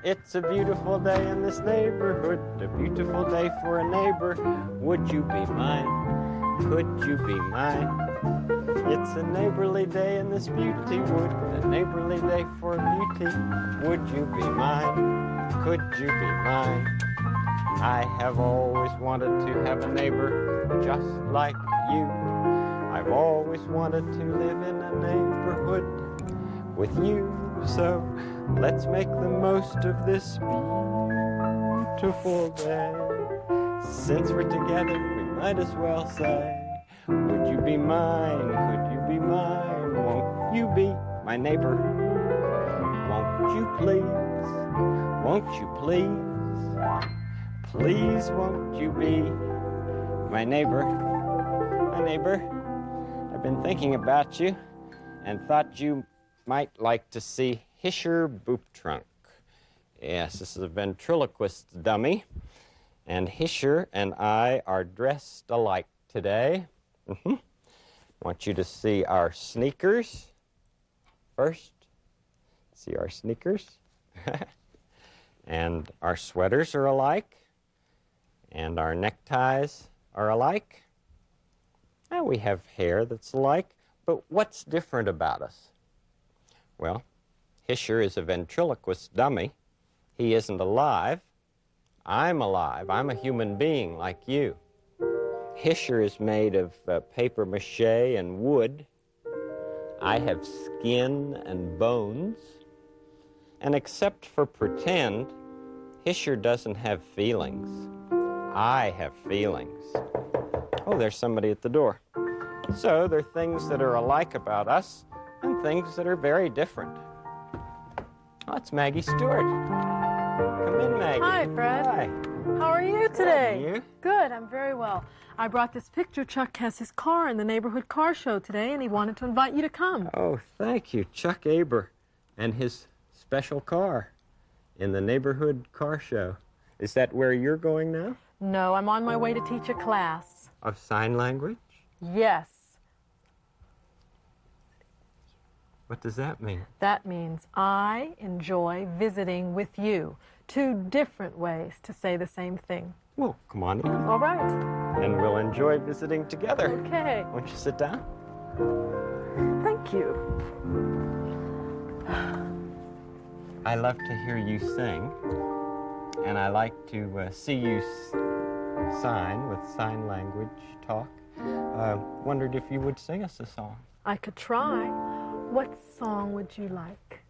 It's a beautiful day in this neighborhood, a beautiful day for a neighbor. Would you be mine? Could you be mine? It's a neighborly day in this beauty wood, a neighborly day for beauty. Would you be mine? Could you be mine? I have always wanted to have a neighbor just like you. I've always wanted to live in a neighborhood with you. So let's make the most of this beautiful day. Since we're together, we might as well say, would you be mine? Could you be mine? Won't you be my neighbor? Won't you please? Won't you please? Please won't you be my neighbor? My neighbor, I've been thinking about you and thought you might like to see Hisher Booptrunk. Yes, this is a ventriloquist dummy, and Hisher and I are dressed alike today. I want you to see our sneakers first. See our sneakers. And our sweaters are alike, and our neckties are alike. And we have hair that's alike, but what's different about us? Well, Hisher is a ventriloquist dummy. He isn't alive. I'm alive. I'm a human being like you. Hisher is made of paper mache and wood. I have skin and bones. And except for pretend, Hisher doesn't have feelings. I have feelings. Oh, there's somebody at the door. So there are things that are alike about us and things that are very different. Oh, it's Maggie Stewart. Come in, Maggie. Hi, Fred. Hi. How are you today? Good, and you? Good, I'm very well. I brought this picture. Chuck has his car in the neighborhood car show today, and he wanted to invite you to come. Oh, thank you. Chuck Aber and his special car in the neighborhood car show. Is that where you're going now? No, I'm on my way to teach a class. Of sign language? Yes. What does that mean? That means I enjoy visiting with you. Two different ways to say the same thing. Well, come on in. All right. And we'll enjoy visiting together. Okay. Won't you sit down? Thank you. I love to hear you sing, and I like to see you sign with sign language talk. Wondered if you would sing us a song. I could try. What song would you like?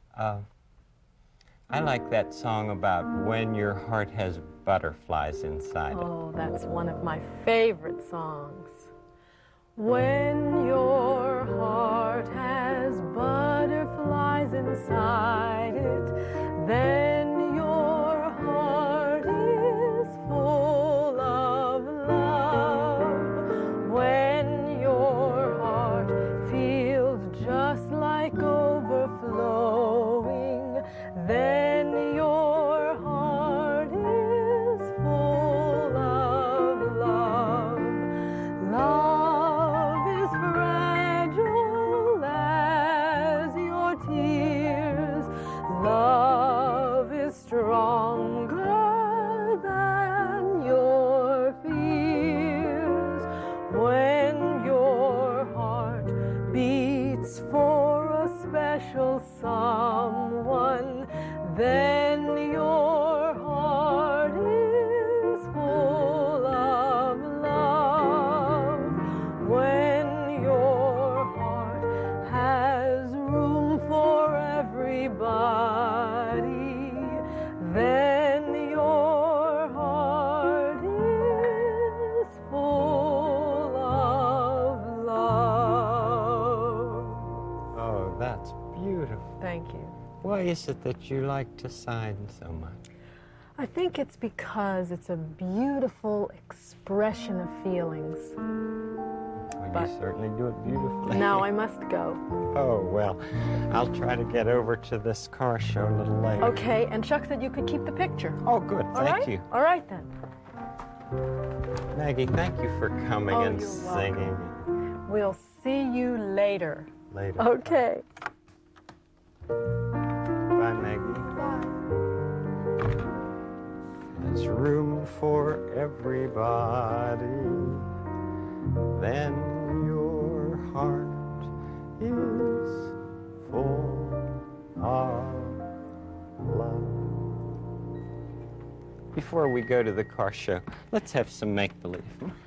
I like that song about when your heart has butterflies inside it. Oh, that's one of my favorite songs. When your heart has butterflies inside it, then your heart is full of love. When your heart feels just like overflowing, then your heart is full of love. Love is fragile as your tears. Love is stronger than your fears. When your heart beats for a special someone, then your heart is full of love. When your heart has room for everybody, then your heart is full of love. Oh, that's beautiful. Thank you. Why is it that you like to sign so much? I think it's because it's a beautiful expression of feelings. Well, But- you certainly do it beautifully. Now I must go. Oh, well, I'll try to get over to this car show a little later. Okay, and Chuck said you could keep the picture. Oh, good. All Thank right? you. All right, then. Maggie, thank you for coming Oh, and you're singing We'll see you later. later. Okay. Bye, Maggie. Bye. everybody, then your heart is full of love. Before we go to the car show, let's have some make-believe.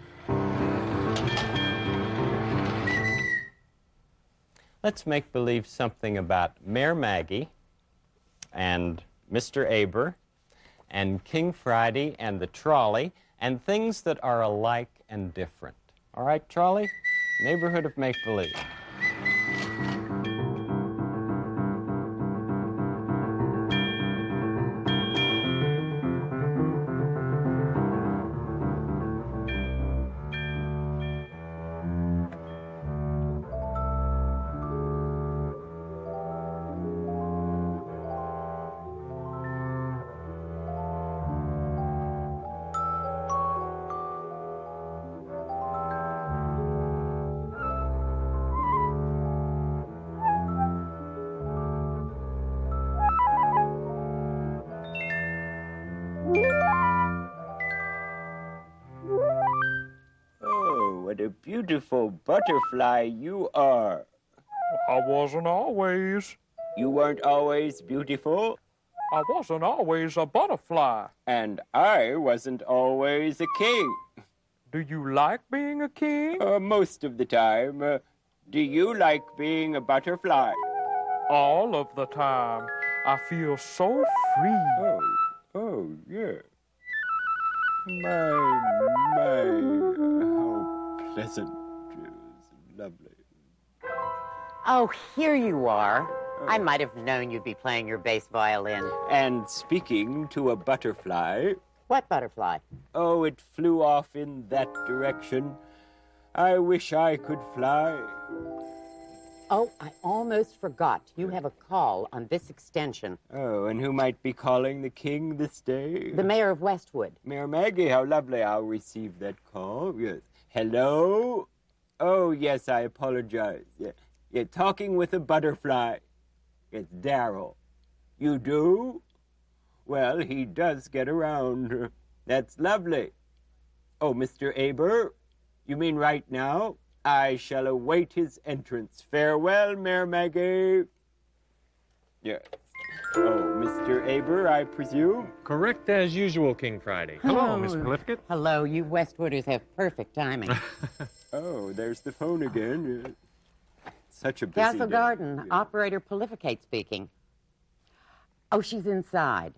Let's make believe something about Mayor Maggie and Mr. Aber and King Friday and the trolley and things that are alike and different. All right, trolley? Neighborhood of make-believe. Oh, what a beautiful butterfly you are. I wasn't always. You weren't always beautiful, I wasn't always a butterfly. and I wasn't always a king. Do you like being a king? Most of the time. Do you like being a butterfly? All of the time. I feel so free. Oh, yeah. My, how pleasant. Lovely. Oh, here you are. I might have known you'd be playing your bass violin. And speaking to a butterfly, What butterfly? oh, it flew off in that direction. I wish I could fly. Oh, I almost forgot. You have a call on this extension. Oh, and who might be calling the king this day? The mayor of Westwood. Mayor Maggie, how lovely. I'll receive that call. Yes. Hello? Oh, yes, I apologize. Yeah, you're talking with a butterfly. It's Darryl. You do? Well, he does get around. That's lovely. Oh, Mr. Aber? You mean right now? I shall await his entrance. Farewell, Mayor Maggie. Yes. Oh, Mr. Aber, I presume? Correct as usual, King Friday. Hello, Miss Prolificate. Hello, you Westwooders have perfect timing. Oh, there's the phone again. Such a busy Castle day. Garden, Yeah. Operator Prolificate speaking. Oh, she's inside.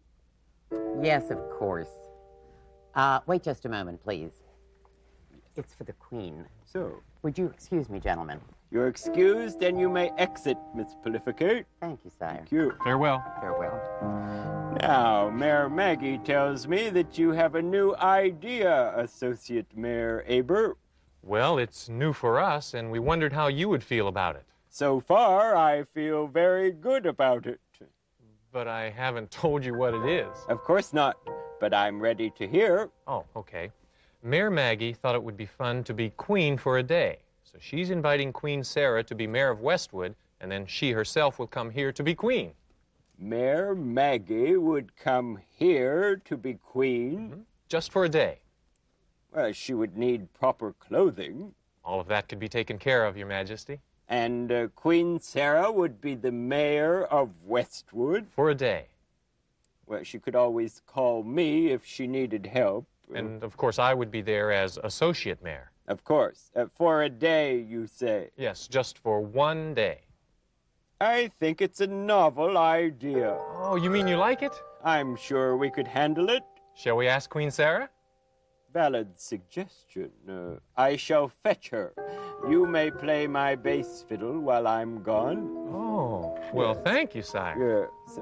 Yes, of course. Wait just a moment, please. It's for the Queen. So, Would you excuse me, gentlemen? you're excused and you may exit, Miss Prolificate. Thank you, sire. Thank you. Farewell. Farewell. Now, Mayor Maggie tells me that you have a new idea, Associate Mayor Aber. Well, it's new for us, and we wondered how you would feel about it. So far, I feel very good about it. But I haven't told you what it is. Of course not, but I'm ready to hear. Oh, okay. Mayor Maggie thought it would be fun to be queen for a day. So she's inviting Queen Sarah to be mayor of Westwood, and then she herself will come here to be queen. Mayor Maggie would come here to be queen. Just for a day. Well, she would need proper clothing. All of that could be taken care of, Your Majesty. And Queen Sarah would be the mayor of Westwood. For a day. Well, she could always call me if she needed help. And, of course, I would be there as associate mayor. Of course. For a day, you say. Yes, just for one day. I think it's a novel idea. Oh, you mean you like it? I'm sure we could handle it. Shall we ask Queen Sarah? Valid suggestion. I shall fetch her. You may play my bass fiddle while I'm gone. Oh, well, thank you, sire. Yes.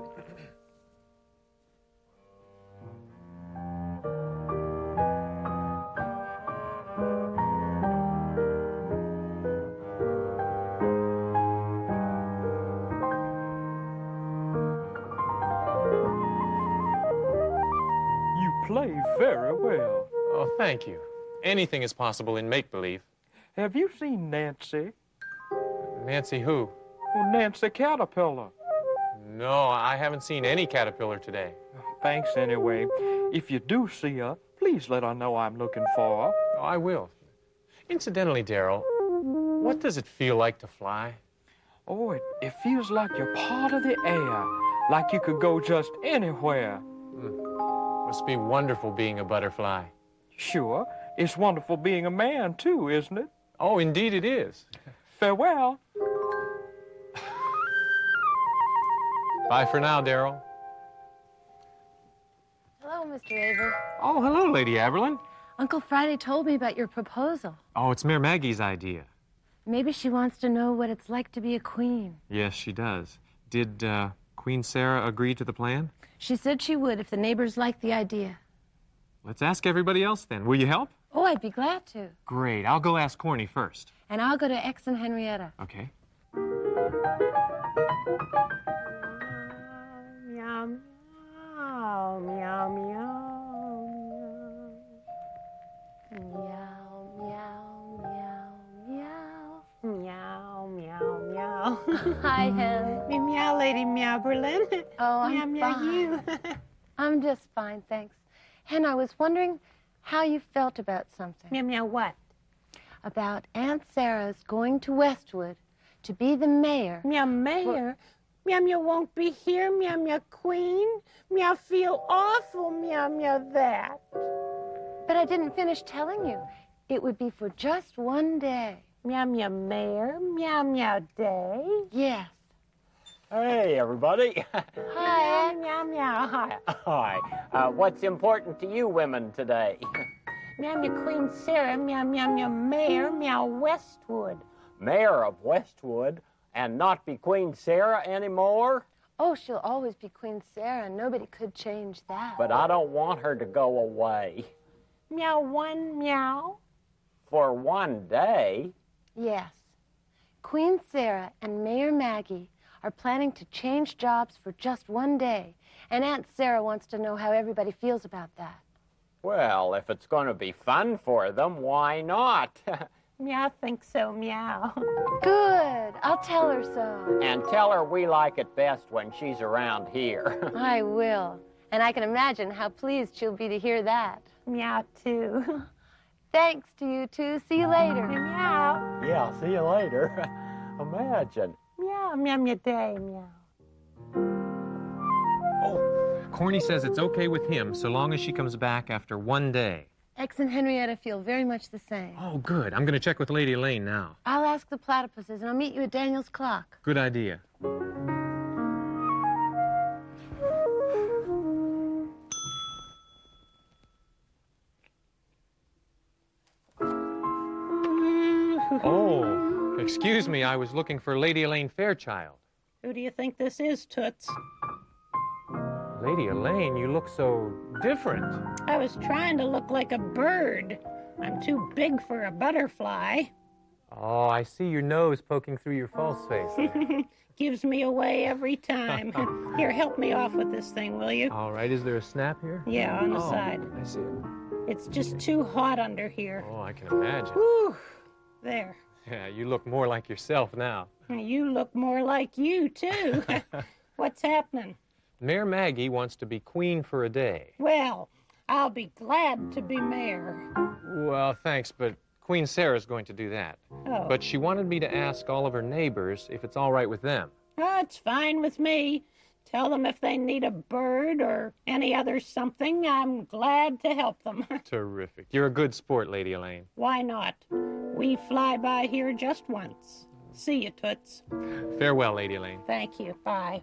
You play very well. Oh, thank you. Anything is possible in make-believe. Have you seen Nancy? Nancy who? Oh, Nancy Caterpillar. No, I haven't seen any caterpillar today. Thanks anyway. If you do see her, please please let her know I'm looking for her. Oh, I will. Incidentally, Daryl, what does it feel like to fly? Oh, it feels like you're part of the air, like you could go just anywhere. Must be wonderful being a butterfly. Sure, it's wonderful being a man, too, isn't it? Oh, indeed it is. Farewell. Bye for now, Daryl. Hello, Mr. Aver. Oh, hello, Lady Aberlin. Uncle Friday told me about your proposal. Oh, it's Mayor Maggie's idea. Maybe she wants to know what it's like to be a queen. Yes, she does. Did Queen Sarah agree to the plan? She said she would if the neighbors liked the idea. Let's ask everybody else then. Will you help? Oh, I'd be glad to. Great. I'll go ask Corny first. And I'll go to X and Henrietta. Okay. Meow, meow, meow, meow, Meow, meow, meow, meow. meow, meow, meow. Hi, Hen. Me meow, Lady Meow Berlin. Oh, meow, I'm meow, fine. you. I'm just fine, thanks. Hen, I was wondering how you felt about something. Meow, meow, what? About Aunt Sarah's going to Westwood to be the mayor. Meow, mayor. Meow, meow won't be here. Meow, meow, queen. Meow, feel awful. Meow, meow, that. But I didn't finish telling you. It would be for just one day. Meow, meow, mayor. Meow, meow, day. Yes. Hey, everybody. Hi. Meow, meow, hi. Hi. What's important to you women today? Meow, meow, Queen Sarah. Meow, meow, meow, mayor. Meow, Westwood. Mayor of Westwood and not be Queen Sarah anymore? Oh, she'll always be Queen Sarah. Nobody could change that. But I don't want her to go away. Meow, one meow. For one day? Yes. Queen Sarah and Mayor Maggie are planning to change jobs for just one day. And Aunt Sarah wants to know how everybody feels about that. Well, if it's going to be fun for them, why not? Meow, think so, meow. Good. I'll tell her so. And tell her we like it best when she's around here. I will. And I can imagine how pleased she'll be to hear that. Meow, too. Thanks to you two. See you later. Meow. Yeah, see you later. Imagine. Meow, meow, meow, day, meow. Oh, Corny says it's okay with him so long as she comes back after one day. X and Henrietta feel very much the same. Oh, good. I'm going to check with Lady Elaine now. I'll ask the platypuses, and I'll meet you at Daniel's clock. Good idea. Oh, excuse me. I was looking for Lady Elaine Fairchild. Who do you think this is, Toots? Lady Elaine, you look so different. I was trying to look like a bird. I'm too big for a butterfly. Oh, I see your nose poking through your false face. Gives me away every time. Here, help me off with this thing, will you? All right, is there a snap here? Yeah, on the Oh, side. I see it. It's just too hot under here. Oh, I can imagine. Whew. There. Yeah, you look more like yourself now. You look more like you, too. What's happening? Mayor Maggie wants to be queen for a day. Well, I'll be glad to be mayor. Well, thanks, but Queen Sarah's going to do that. Oh. But she wanted me to ask all of her neighbors if it's all right with them. Oh, it's fine with me. Tell them if they need a bird or any other something, I'm glad to help them. Terrific. You're a good sport, Lady Elaine. Why not? We fly by here just once. See you, Toots. Farewell, Lady Elaine. Thank you. Bye.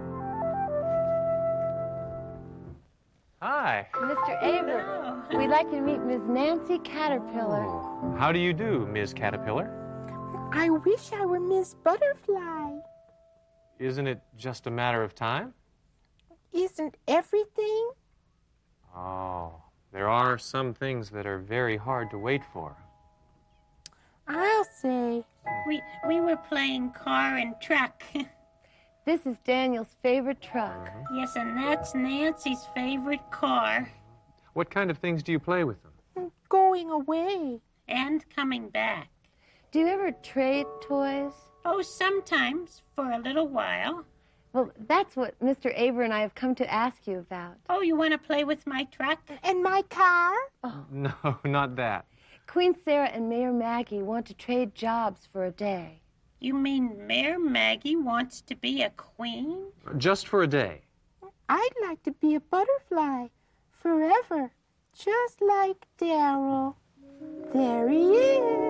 Hi. Mr. Aver, we'd like you to meet Miss Nancy Caterpillar. Oh, how do you do, Ms. Caterpillar? I wish I were Miss Butterfly. Isn't it just a matter of time? Isn't everything? Oh, there are some things that are very hard to wait for. I'll say. We were playing car and truck. This is Daniel's favorite truck. Yes, and that's Nancy's favorite car. What kind of things do you play with them? Going away. And coming back. Do you ever trade toys? Oh, sometimes, for a little while. Well, that's what Mr. Aber and I have come to ask you about. Oh, you want to play with my truck? And my car? No, not that. Queen Sarah and Mayor Maggie want to trade jobs for a day. You mean Mayor Maggie wants to be a queen? Just for a day. I'd like to be a butterfly forever, just like Daryl. There he is.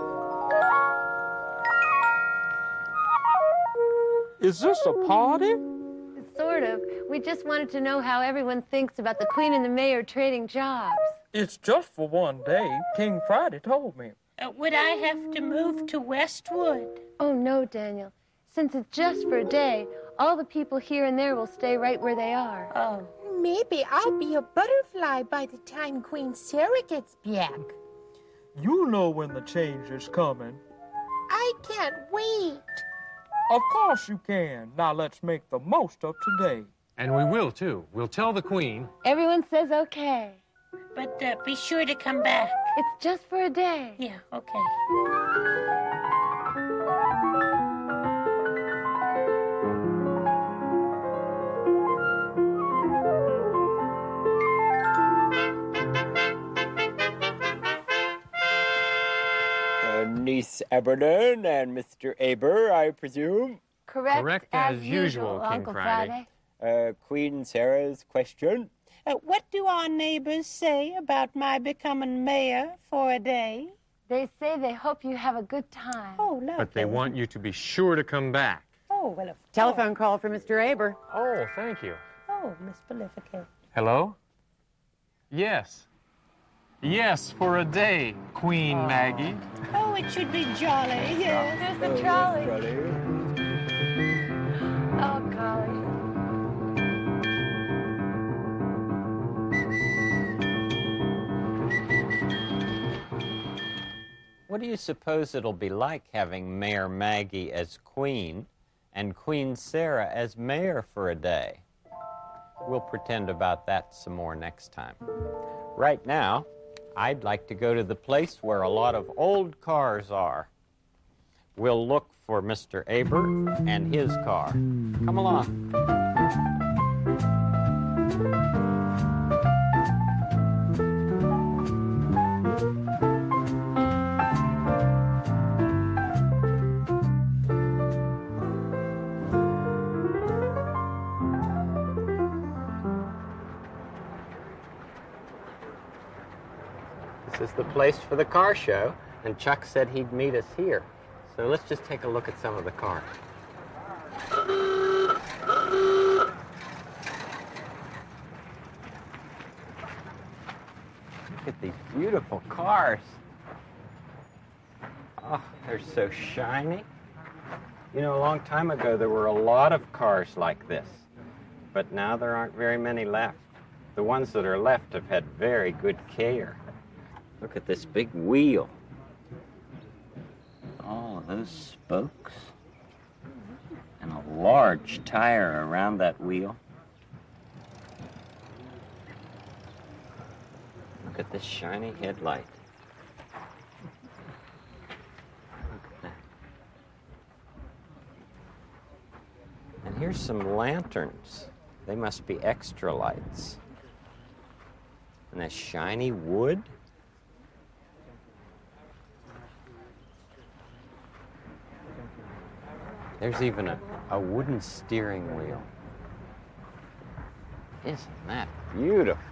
Is this a party? Sort of. We just wanted to know how everyone thinks about the Queen and the Mayor trading jobs. It's just for one day. King Friday told me. Would I have to move to Westwood? Oh, no, Daniel. Since it's just for a day, all the people here and there will stay right where they are. Oh. Maybe I'll be a butterfly by the time Queen Sarah gets back. You know when the change is coming. I can't wait. Of course you can. Now let's make the most of today. And we will, too. We'll tell the Queen. Everyone says okay. But be sure to come back. It's just for a day. Yeah, okay. Niece Aberlin and Mr. Aber, I presume. Correct as usual, King Uncle Friday. Queen Sarah's question. What do our neighbors say about my becoming mayor for a day? They say they hope you have a good time. Oh, lovely. But they want you to be sure to come back. Oh, well, of Telephone call for Mr. Aber. Oh, thank you. Oh, Miss Prolifica. Hello? Yes. Yes, for a day, Queen Maggie. Oh, it should be jolly. Yeah. There's the trolley. Oh, golly. What do you suppose it'll be like having Mayor Maggie as queen and Queen Sarah as mayor for a day? We'll pretend about that some more next time. Right now, I'd like to go to the place where a lot of old cars are. We'll look for Mr. Aber and his car. Come along. This is the place for the car show, and Chuck said he'd meet us here. So let's just take a look at some of the cars. Look at these beautiful cars. Oh, they're so shiny. You know, a long time ago there were a lot of cars like this, but now there aren't very many left. The ones that are left have had very good care. Look at this big wheel. All of those spokes. And a large tire around that wheel. Look at this shiny headlight. Look at that. And here's some lanterns. They must be extra lights. And a shiny wood. There's even a wooden steering wheel. Isn't that beautiful?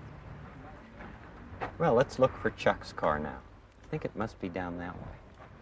Well, let's look for Chuck's car now. I think it must be down that way.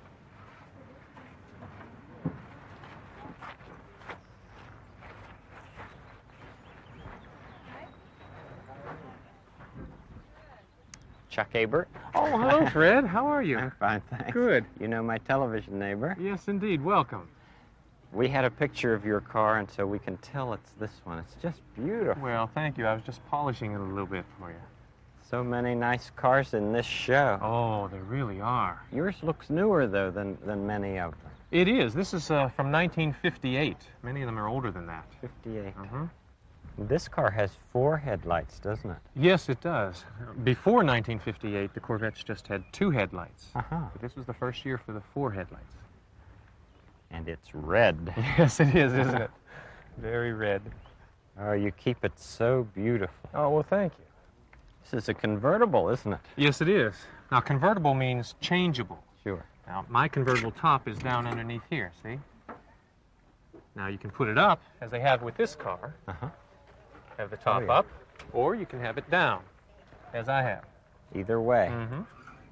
Chuck Aber. Oh, hello, Fred. How are you? I'm fine, thanks. Good. You know my television neighbor? Yes, indeed. Welcome. We had a picture of your car, and so we can tell it's this one. It's just beautiful. Well, thank you. I was just polishing it a little bit for you. So many nice cars in this show. Oh, there really are. Yours looks newer, though, than many of them. It is. This is from 1958. Many of them are older than that. 58. Uh-huh. This car has 4 headlights, doesn't it? Yes, it does. Before 1958, the Corvettes just had 2 headlights. Uh-huh. But this was the first year for the 4 headlights. And it's red. Yes, it is, isn't it? Very red. Oh, you keep it so beautiful. Oh, well, thank you. This is a convertible, isn't it? Yes, it is. Now, convertible means changeable. Sure. Now, my convertible top is down underneath here, see? Now, you can put it up, as they have with this car. Uh-huh. Have the top yeah. up, or you can have it down, as I have. Either way. Mm-hmm.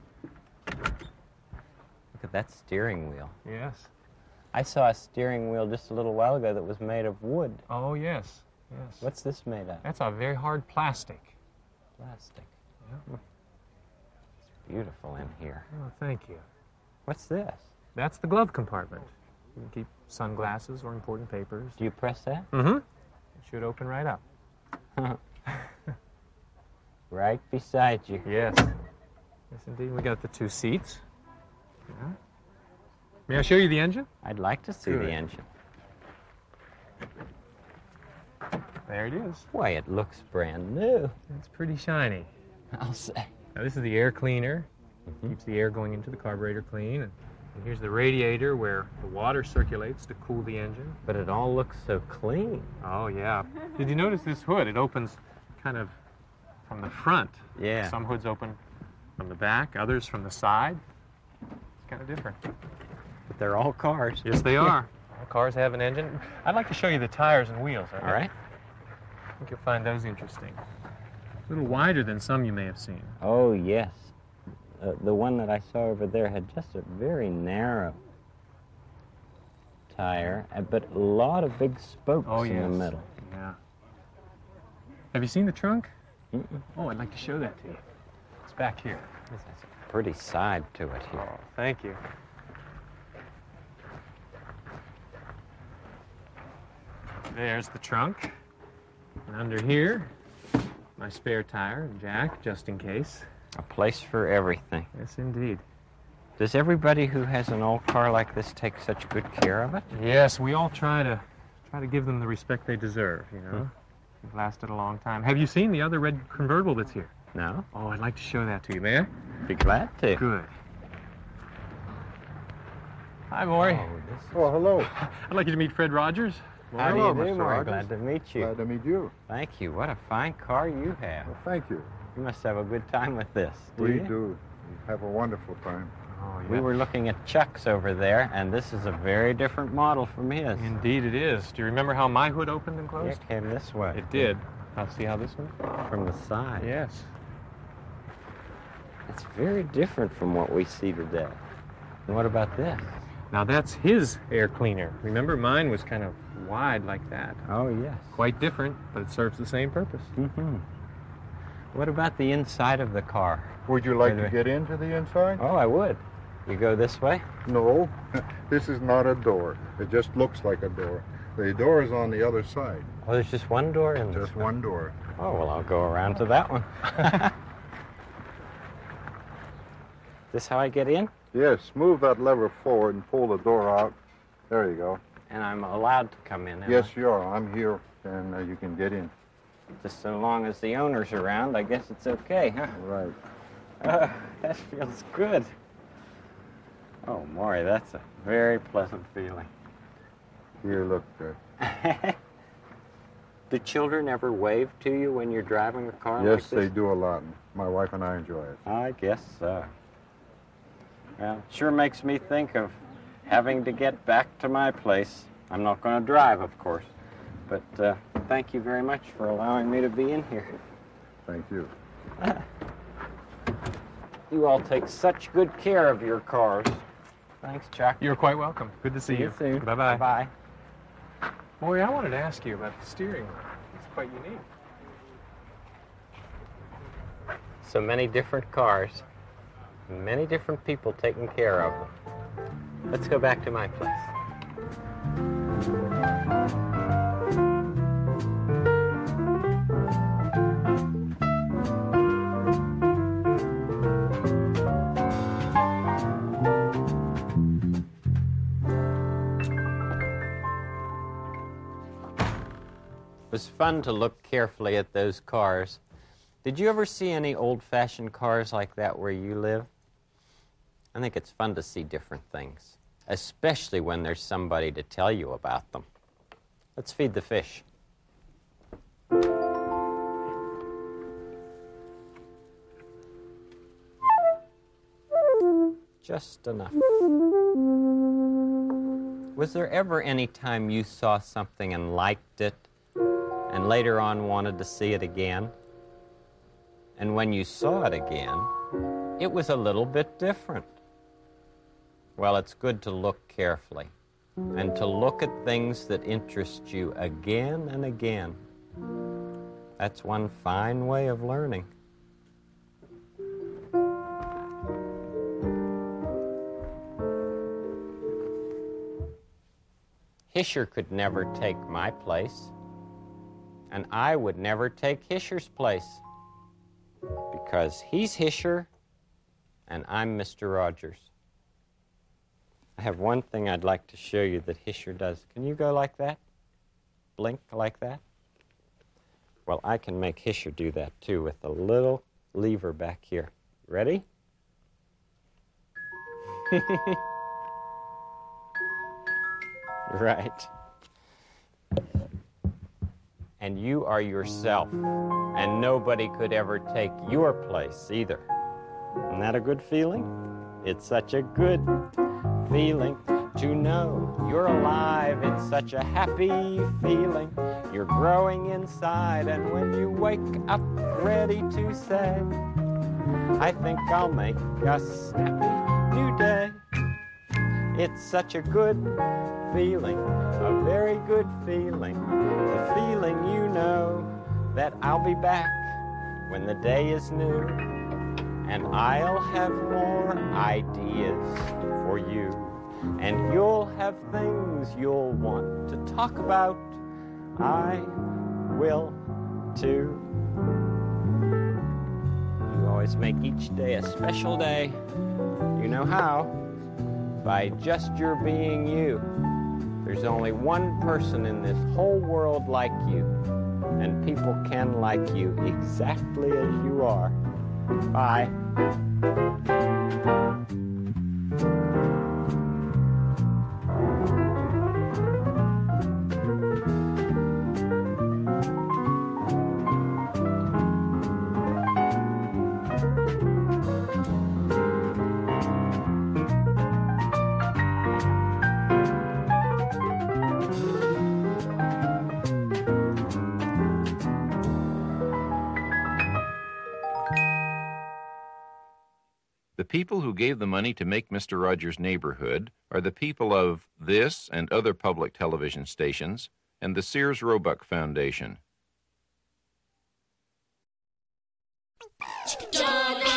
Look at that steering wheel. Yes. I saw a steering wheel just a little while ago that was made of wood. Oh, yes. Yes. What's this made of? That's a very hard plastic. Plastic. Yeah. It's beautiful in here. Oh, thank you. What's this? That's the glove compartment. You can keep sunglasses or important papers. Do you press that? Mm-hmm. It should open right up. Right beside you. Yes. Yes, indeed. We got the 2 seats. Yeah. May I show you the engine? I'd like to see Good. the engine. There it is. Why, it looks brand new. It's pretty shiny. I'll say. Now, this is the air cleaner. Keeps the air going into the carburetor clean. And here's the radiator where the water circulates to cool the engine. But it all looks so clean. Oh, yeah. Did you notice this hood? It opens kind of from the front. Yeah. Some hoods open from the back, others from the side. It's kind of different. But they're all cars. Yes, they are. All cars have an engine. I'd like to show you the tires and wheels. All right. I think you'll find those interesting. A little wider than some you may have seen. Oh, yes. The one that I saw over there had just a very narrow tire, but a lot of big spokes in the middle. Yeah. Have you seen the trunk? Mm-mm. Oh, I'd like to show that to you. It's back here. This has a pretty side to it here. Oh, thank you. There's the trunk. And under here, my spare tire and jack, just in case. A place for everything. Yes, indeed. Does everybody who has an old car like this take such good care of it? Yes, we all try to give them the respect they deserve, you know. They've lasted a long time. Have you seen the other red convertible that's here? No? Oh, I'd like to show that to you. May I? Be glad to. Good. Hi, Maury. Oh, hello. I'd like you to meet Fred Rogers. How Hello, do you do, Mr. Maury? Rogers. Glad to meet you. Glad to meet you. Thank you. What a fine car you have. Well, thank you. You must have a good time with this. We you? do. We have a wonderful time. Oh, We were looking at Chuck's over there, and this is a very different model from his. Indeed it is. Do you remember how my hood opened and closed? It came this way. It did. I'll see how this one? From the side. Yes. It's very different from what we see today. And what about this? Now that's his air cleaner. Remember, mine was kind of wide like that. Oh, yes. Quite different, but it serves the same purpose. Mm-hmm. What about the inside of the car? Would you like Wait a to get into the inside? Oh, I would. You go this way? No, this is not a door. It just looks like a door. The door is on the other side. Oh, there's just one door in this Just one door. Oh, well, I'll go around to that one. This how I get in? Yes, move that lever forward and pull the door out. There you go. And I'm allowed to come in, am Yes, I? you are. I'm here, and you can get in. Just so long as the owner's around, I guess it's okay, huh? Right. That feels good. Oh, Maury, that's a very pleasant feeling. Here, look. Do children ever wave to you when you're driving a car like Yes, this? they do a lot. My wife and I enjoy it. I guess so. Well, it sure makes me think of having to get back to my place. I'm not going to drive, of course. But thank you very much for allowing me to be in here. Thank you. You all take such good care of your cars. Thanks, Chuck. You're quite welcome. Good to see you. soon. Bye-bye. Bye. Maury, I wanted to ask you about the steering wheel. It's quite unique. So many different cars, many different people taking care of them. Let's go back to my place. It was fun to look carefully at those cars. Did you ever see any old-fashioned cars like that where you live? I think it's fun to see different things, especially when there's somebody to tell you about them. Let's feed the fish. Just enough. Was there ever any time you saw something and liked it, and later on wanted to see it again? And when you saw it again, it was a little bit different. Well, it's good to look carefully and to look at things that interest you again and again. That's one fine way of learning. Hischer could never take my place, and I would never take Hischer's place, because he's Hischer and I'm Mr. Rogers. I have one thing I'd like to show you that Hischer does. Can you go like that? Blink like that? Well, I can make Hischer do that too with a little lever back here. Ready? Right. And you are yourself, and nobody could ever take your place either. Isn't that a good feeling? It's such a good feeling to know you're alive. It's such a happy feeling. You're growing inside, and when you wake up ready to say, I think I'll make a snappy new day. It's such a good feeling, a very good feeling, the feeling you know that I'll be back when the day is new, and I'll have more ideas for you, and you'll have things you'll want to talk about. I will too. You always make each day a special day. You know how? By just your being you. There's only one person in this whole world like you, and people can like you exactly as you are. Bye. The people who gave the money to make Mr. Rogers' Neighborhood are the people of this and other public television stations and the Sears Roebuck Foundation. John